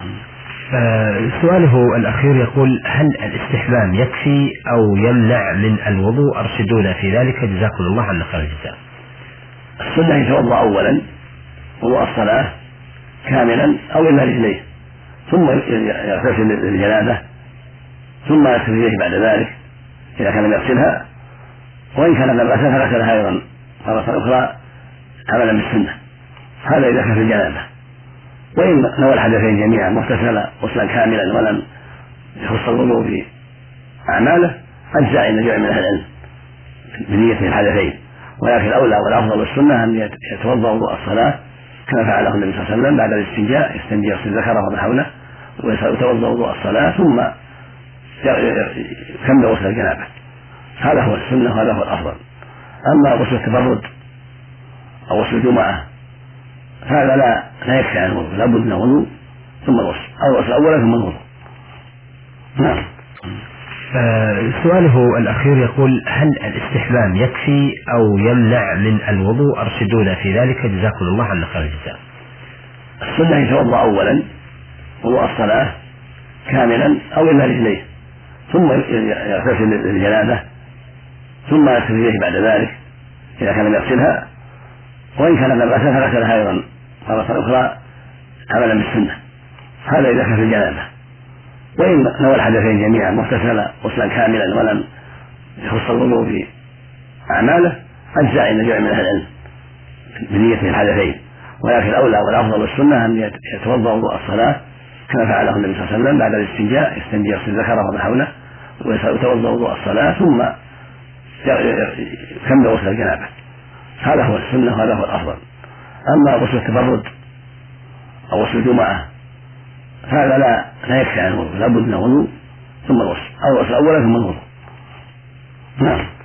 سؤاله الأخير يقول: هل الاستحمام يكفي أو يمنع من الوضوء؟ أرشدونا في ذلك جزاكم الله عنا خير الجزاء. السنة يتوضأ أولا وضوء الصلاة كاملا أو إلا رجليه، ثم يغتسل للجنابة، ثم يغسل يديه بعد ذلك إذا كان لم يغسلها، وإن كان لم يغسلها فغسلها أيضا مرة أخرى عملا بالسنة. هذا إذا كان في الجنابة. وإن نوى الحدثين جميعا واغتسل غسلا كاملا ولم يخص الوضوء بأعماله أجزأ عند جمع من أهل العلم بنية الحدثين، ولكن الأولى والأفضل والسنة أن يتوضأ وضوء الصلاة كما فعله النبي صلى الله عليه وسلم بعد الاستنجاء، يستنجي يغسل ذكره وما حوله ويتوضأ وضوء الصلاة ثم يكمل غسل الجنابة. هذا هو السنة وهذا هو الأفضل. أما غسل التبرد أو غسل الجمعة فهذا لا يكفي عن الوضوء، لا بد من الوضوء ثم الغسل، أو الغسل أولا ثم الوضوء. نعم. سؤاله الأخير يقول: هل الاستحمام يكفي أو يمنع من الوضوء؟ أرشدونا في ذلك جزاكم الله عنا خير الجزاء. السنة يتوضأ أولا وضوء الصلاة كاملا أو إلا رجليه، ثم يغتسل للجنابة، ثم يغسل يديه بعد ذلك إذا كان لم يغسلها، وإن كان لم يغسلها فغسلها أيضا مرة أخرى عملا بالسنة. هذا إذا كان في الجنابة. وإن نوى الحدثين جميعا واغتسل غسلا كاملا ولم يخص الوضوء بأعماله أجزأ عند جمع من أهل العلم بنية الحدثين، ولكن الأولى والأفضل والسنة أن يتوضأ وضوء الصلاة كما فعله النبي صلى الله عليه وسلم بعد الاستنجاء، يستنجي يغسل ذكره وما حوله ويتوضأ وضوء الصلاة ثم يكمل غسل الجنابة. هذا هو السنة وهذا هو الأفضل. أما غسل التبرد أو غسل الجمعة فهذا لا يكفي عن الوضوء، لا بد من الوضوء ثم الغسل، أو الغسل أولا ثم الوضوء. نعم.